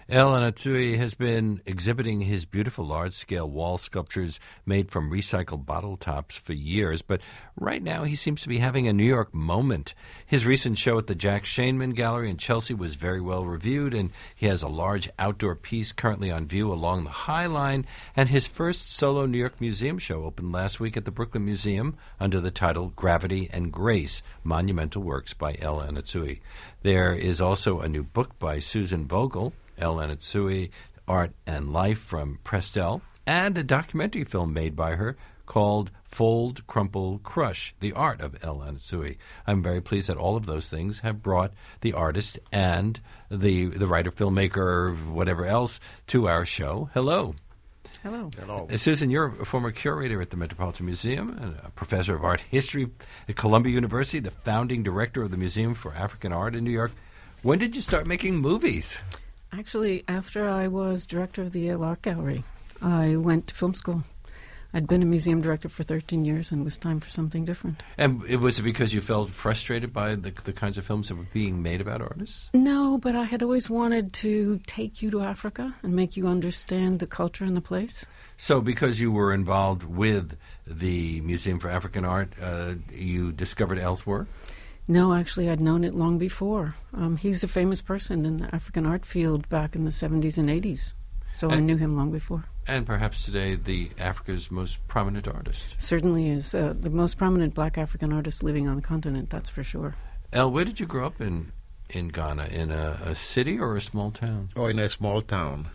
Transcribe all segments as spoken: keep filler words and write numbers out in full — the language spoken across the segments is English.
El Anatsui has been exhibiting his beautiful large-scale wall sculptures made from recycled bottle tops for years, but right now he seems to be having a New York moment. His recent show at the Jack Shainman Gallery in Chelsea was very well reviewed, and he has a large outdoor piece currently on view along the High Line, and his first solo New York Museum show opened last week at the Brooklyn Museum under the title Gravity and Grace, Monumental Works by El Anatsui. There is also a new book by Susan Vogel, El Anatsui, Art and Life from Prestel, and a documentary film made by her called Fold, Crumple, Crush, The Art of El Anatsui. I'm very pleased that all of those things have brought the artist and the the writer, filmmaker, or whatever else to our show. Hello. Hello. Hello. Uh, Susan, you're a former curator at the Metropolitan Museum and a professor of art history at Columbia University, the founding director of the Museum for African Art in New York. When did you start making movies? Actually, after I was director of the Yale Art Gallery, I went to film school. I'd been a museum director for thirteen years, and it was time for something different. And it was it because you felt frustrated by the, the kinds of films that were being made about artists? No, but I had always wanted to take you to Africa and make you understand the culture and the place. So because you were involved with the Museum for African Art, uh, you discovered El's work? No, actually, I'd known it long before. Um, he's a famous person in the African art field back in the seventies and eighties, so and, I knew him long before. And perhaps today the Africa's most prominent artist. Certainly is uh, the most prominent black African artist living on the continent, that's for sure. El, where did you grow up in, in Ghana? In a, a city or a small town? Oh, in a small town.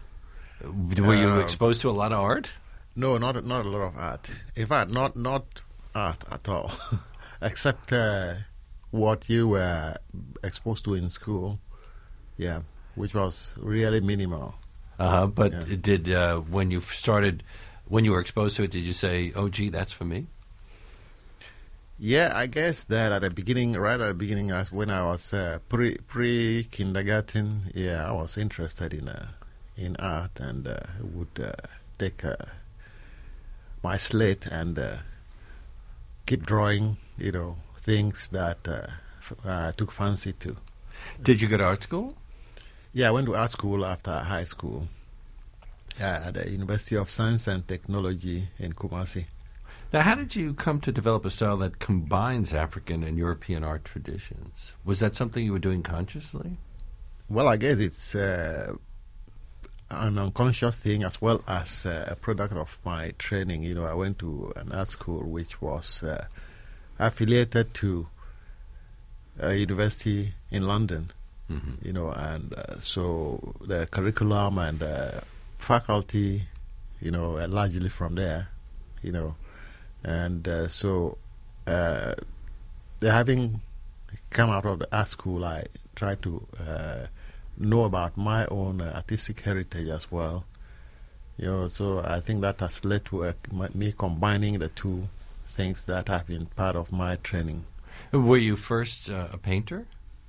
Were you Uh, exposed to a lot of art? No, not not a lot of art. In fact, not not art at all, except uh, what you were exposed to in school. Yeah, which was really minimal. Uh-huh, but Yeah. did uh, when you started, when you were exposed to it, did you say, "Oh, gee, that's for me"? Yeah, I guess that at the beginning, right at the beginning, as when I was uh, pre pre kindergarten, yeah, I was interested in uh, in art and uh, would uh, take uh, my slate and uh, keep drawing, you know, things that uh, f- uh, took fancy to. Did you go to art school? Yeah, I went to art school after high school uh, at the University of Science and Technology in Kumasi. Now, how did you come to develop a style that combines African and European art traditions? Was that something you were doing consciously? Well, I guess it's uh, an unconscious thing as well as uh, a product of my training. You know, I went to an art school which was uh, affiliated to a university in London. Mm-hmm. You know, and uh, so the curriculum and uh, faculty, you know, are largely from there. You know, and uh, so uh, having come out of the art school, I tried to uh, know about my own uh, artistic heritage as well. You know, so I think that has led to uh, my, me combining the two things that have been part of my training. Were you first uh, a painter?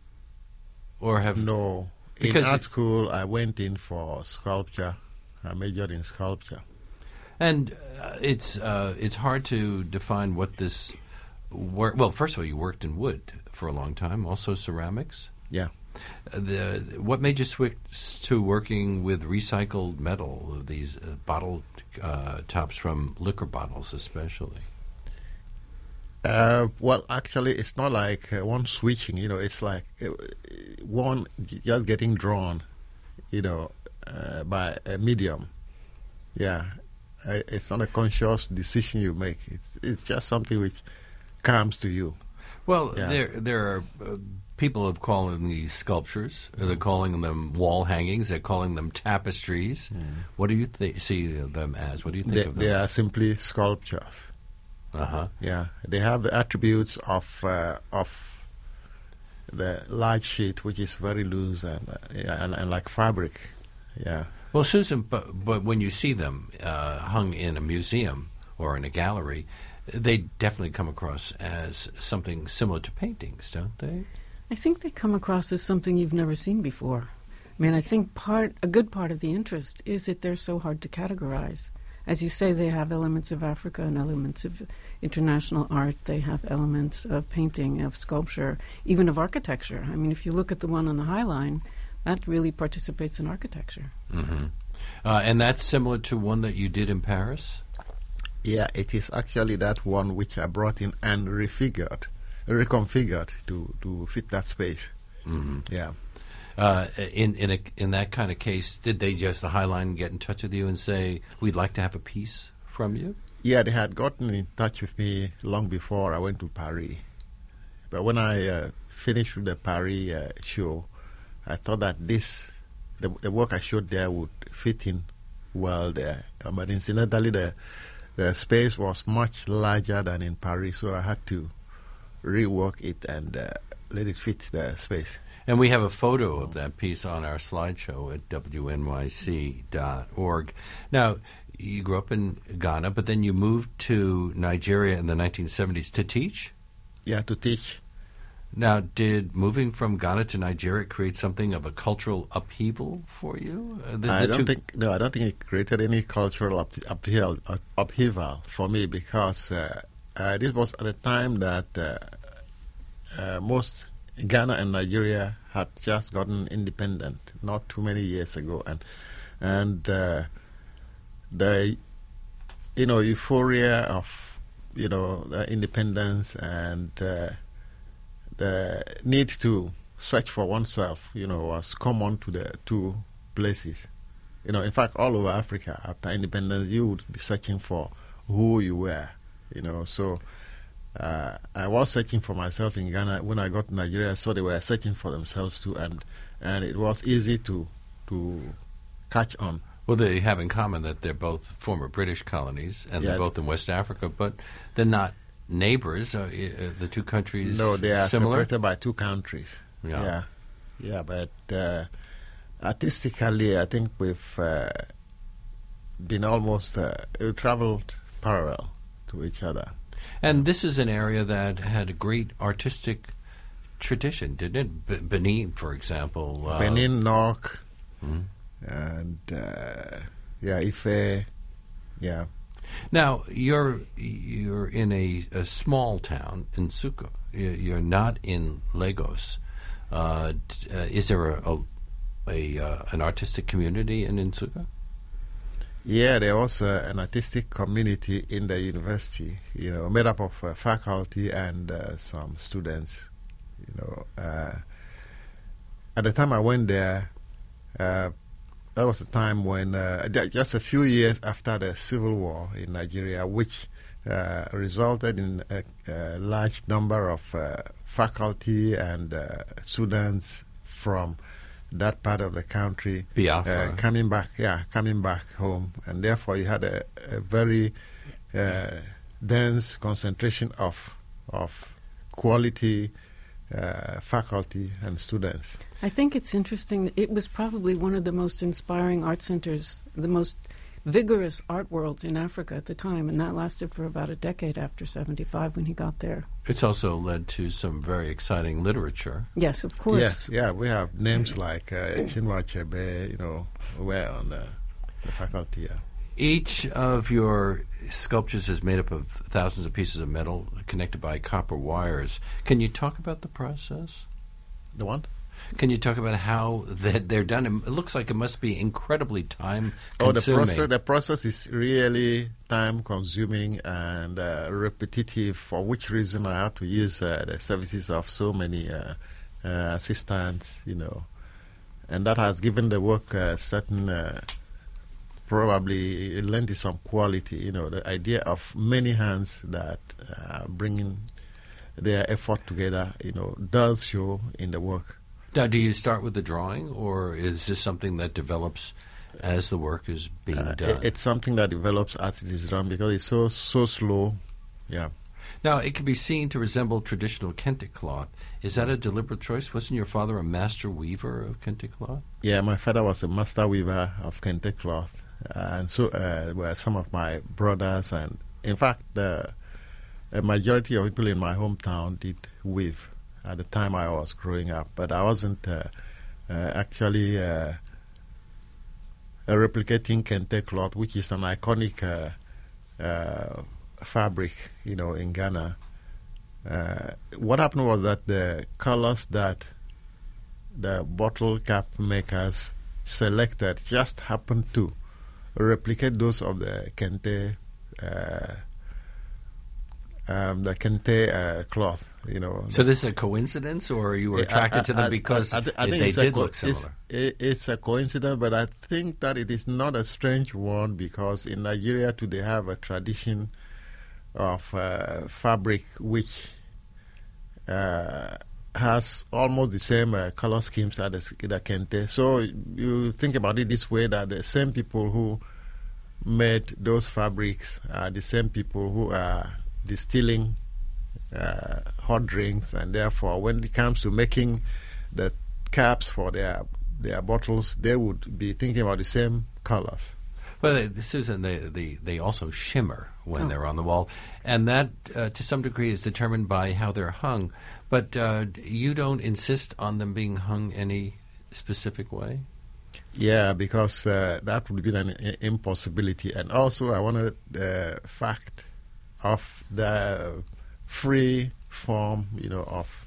Or have No, because in art it- school I went in for sculpture. I majored in sculpture. And uh, it's uh, it's hard to define what this work. Well, first of all, you worked in wood for a long time, also ceramics. Yeah. Uh, the what made you switch to working with recycled metal? These uh, bottle uh, tops from liquor bottles, especially. Uh, well, actually, it's not like uh, one switching. You know, it's like uh, one just getting drawn. You know, uh, by a medium. Yeah. Uh, it's not a conscious decision you make. It's it's just something which comes to you. Well, Yeah. there there are uh, people have calling these sculptures. Uh, They're calling them wall hangings. They're calling them tapestries. What do you th- see them as? What do you think They, of they them? are simply sculptures. Uh huh. Yeah, they have the attributes of uh, of the large sheet, which is very loose and, uh, yeah, and and like fabric. Yeah. Well, Susan, but, but when you see them uh, hung in a museum or in a gallery, they definitely come across as something similar to paintings, don't they? I think they come across as something you've never seen before. I mean, I think part a good part of the interest is that they're so hard to categorize. As you say, they have elements of Africa and elements of international art. They have elements of painting, of sculpture, even of architecture. I mean, if you look at the one on the High Line, that really participates in architecture. Mm-hmm. Uh, and that's similar to one that you did in Paris? Yeah, it is actually that one which I brought in and refigured, reconfigured to, to fit that space. Mm-hmm. Yeah. Uh, in in a, in that kind of case, did they just, the High Line, get in touch with you and say, we'd like to have a piece from you? Yeah, they had gotten in touch with me long before I went to Paris. But when I uh, finished with the Paris uh, show, I thought that this, the, the work I showed there would fit in well there. Uh, but incidentally, the, the space was much larger than in Paris, so I had to rework it and uh, let it fit the space. And we have a photo of that piece on our slideshow at W N Y C dot org. Now, you grew up in Ghana, but then you moved to Nigeria in the nineteen seventies to teach? Yeah, to teach. Now, did moving from Ghana to Nigeria create something of a cultural upheaval for you? Uh, the, I the don't two- think, no, I don't think it created any cultural up, upheaval, uh, upheaval for me because uh, uh, this was at a time that uh, uh, most Ghana and Nigeria had just gotten independent not too many years ago, and and uh, the you know euphoria of you know uh, independence and uh, the need to search for oneself, you know, was common to the two places. You know, in fact, all over Africa after independence, you would be searching for who you were. You know, so. Uh, I was searching for myself in Ghana. When I got to Nigeria, I saw they were searching for themselves too, and and it was easy to to catch on. Well, they have in common that they're both former British colonies, and Yeah. they're both in West Africa, but they're not neighbors. Uh, uh, the two countries No, they are similar? separated by two countries. Yeah. yeah, yeah, but uh, artistically, I think we've uh, been almost uh, we traveled parallel to each other. And this is an area that had a great artistic tradition, didn't it? B- Benin, for example. Uh, Benin, Nok, mhm. and uh, yeah, Ife, yeah. Now, you're you're in a, a small town, in Nsukka. You- You're not in Lagos. Uh, d- uh, is there a, a, a uh, an artistic community in Nsukka? Yeah, there was uh, an artistic community in the university, you know, made up of uh, faculty and uh, some students. You know, uh, at the time I went there, uh, that was a time when, uh, ju- just a few years after the civil war in Nigeria, which uh, resulted in a, a large number of uh, faculty and uh, students from that part of the country Biafra. uh, coming back, yeah, coming back home, and therefore you had a, a very uh, dense concentration of of quality uh, faculty and students. I think it's interesting. That it was probably one of the most inspiring art centers, the most vigorous art worlds in Africa at the time, and that lasted for about a decade after seventy-five when he got there. It's also led to some very exciting literature. Yes, of course. Yes, yeah, we have names like uh, Chinua Achebe, you know, were on the, the faculty. Yeah. Each of your sculptures is made up of thousands of pieces of metal connected by copper wires. Can you talk about the process? The one? Can you talk about how that they're done? It looks like it must be incredibly time Oh, the consuming. process. The process is really time-consuming and uh, repetitive. For which reason I have to use uh, the services of so many uh, uh, assistants, you know, and that has given the work a certain, uh, probably it lent it some quality. You know, the idea of many hands that uh, bringing their effort together, you know, does show in the work. Now, do you start with the drawing, or is this something that develops as the work is being Uh, done? it- it's something that develops as it is done because it's so so slow. Yeah. Now, it can be seen to resemble traditional kente cloth. Is that a deliberate choice? Wasn't your father a master weaver of kente cloth? Yeah, my father was a master weaver of kente cloth, uh, and so uh, were some of my brothers. And in fact, the a majority of people in my hometown did weave at the time I was growing up, but I wasn't uh, uh, actually uh, uh, replicating kente cloth, which is an iconic uh, uh, fabric, you know, in Ghana. Uh, what happened was that the colors that the bottle cap makers selected just happened to replicate those of the kente, uh, um, the kente uh, cloth. You know. So this is a coincidence, or you were attracted I, I, to them I, because I, I, th- I it, think they it's a did co- look similar? It's, it, it's a coincidence, but I think that it is not a strange one because in Nigeria too they have a tradition of uh, fabric which uh, has almost the same uh, color schemes as the, the kente. So you think about it this way, that the same people who made those fabrics are the same people who are distilling uh, hot drinks, and therefore when it comes to making the caps for their their bottles, they would be thinking about the same colors. Well, they, Susan, they, they, they also shimmer when Oh. they're on the wall, and that, uh, to some degree, is determined by how they're hung. But uh, you don't insist on them being hung any specific way? Yeah, because uh, that would be an i- impossibility. And also, I wanted the fact of the free form, you know, of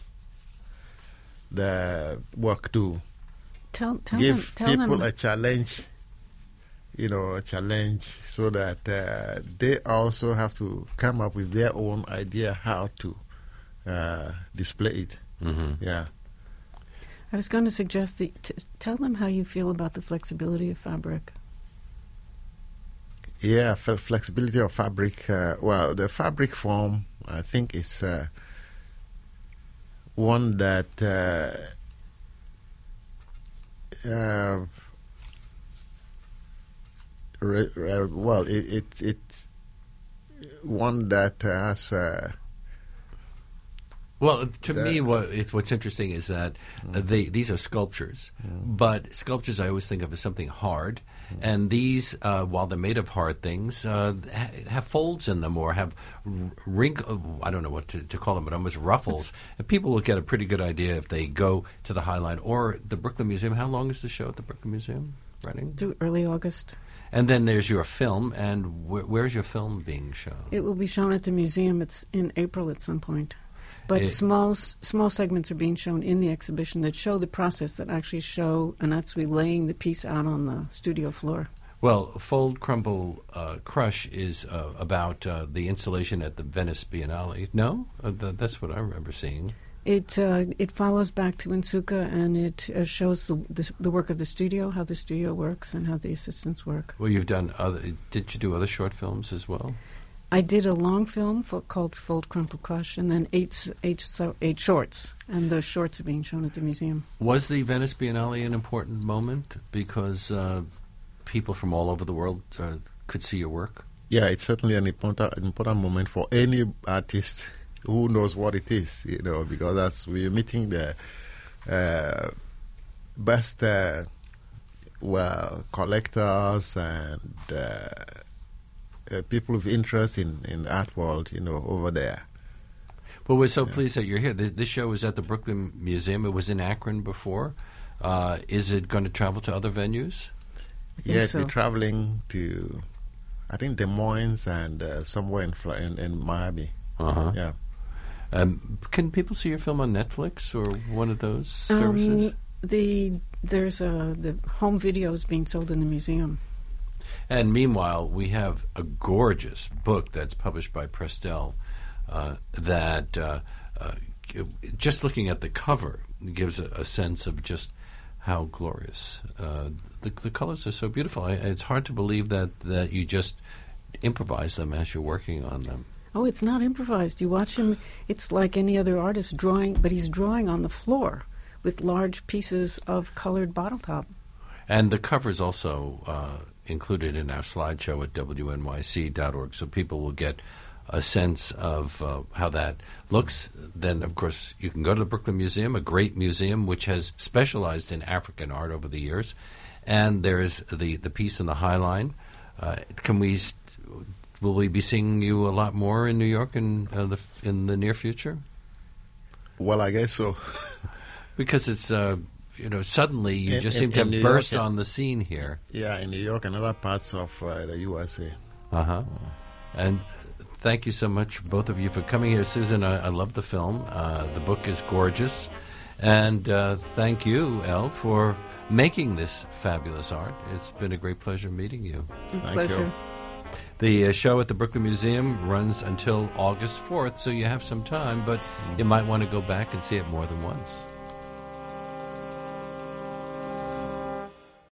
the work to Tell, tell give them, tell people them. a challenge, you know, a challenge, so that uh, they also have to come up with their own idea how to uh, display it. Mm-hmm. Yeah. I was going to suggest that t- tell them how you feel about the flexibility of fabric. Yeah, f- flexibility of fabric. Uh, well, the fabric form, I think, is uh, one that, uh, uh, re- re- well, it, it it's one that uh, has. Uh, Well, to That- me, what it's, what's interesting is that uh, they, these are sculptures, but sculptures I always think of as something hard, and these, uh, while they're made of hard things, uh, ha- have folds in them or have wrinkles. I don't know what to, to call them, but almost ruffles. And people will get a pretty good idea if they go to the High Line or the Brooklyn Museum. How long is the show at the Brooklyn Museum running? Through early August. And then there's your film, and wh- where's your film being shown? It will be shown at the museum. It's in April at some point. But It- small s- small segments are being shown in the exhibition that show the process, that actually show Anatsui laying the piece out on the studio floor. Well, Fold, Crumble, uh, Crush is uh, about uh, the installation at the Venice Biennale. No? Uh, th- that's what I remember seeing. It uh, it follows back to Insuka, and it uh, shows the, the the work of the studio, how the studio works, and how the assistants work. Well, you've done other... Did you do other short films as well? I did a long film for, called Fold, Crumple, Crush, and then eight, s- eight, so, eight shorts, and the shorts are being shown at the museum. Was the Venice Biennale an important moment because uh, people from all over the world uh, could see your work? Yeah, it's certainly an important important moment for any artist who knows what it is, you know, because that's we're meeting the uh, best, uh, well, collectors and uh, uh, people of interest in in the art world, you know, over there. Well, we're so pleased that you're here. This, this show is at the Brooklyn Museum. It was in Akron before. Uh, is it going to travel to other venues? I think Yes, so. we're traveling to, I think, Des Moines and uh, somewhere in, Fla- in in Miami. Uh-huh. Yeah. Um, can people see your film on Netflix or one of those services? Um, the there's a the home video is being sold in the museum. And meanwhile, we have a gorgeous book that's published by Prestel uh, that uh, uh, just looking at the cover gives a, a sense of just how glorious. Uh, the, the colors are so beautiful. I, it's hard to believe that, that you just improvise them as you're working on them. Oh, it's not improvised. You watch him, it's like any other artist drawing, but he's drawing on the floor with large pieces of colored bottle top. And the cover is also uh, included in our slideshow at W N Y C dot org, so people will get a sense of uh, how that looks. Then, of course, you can go to the Brooklyn Museum, a great museum which has specialized in African art over the years. And there's the, the piece in the High Line. Uh, can we... St- will we be seeing you a lot more in New York in uh, the f- in the near future? Well, I guess so. Because it's uh, you know suddenly you In- just in- seem to in have New burst York, on the scene here. Yeah, in New York and other parts of uh, the U S A. Uh huh. And thank you so much, both of you, for coming here, Susan. I, I love the film. Uh, the book is gorgeous, And uh, thank you, Elle, for making this fabulous art. It's been a great pleasure meeting you. Thank Pleasure. you. The uh, show at the Brooklyn Museum runs until August fourth, so you have some time, but you might want to go back and see it more than once.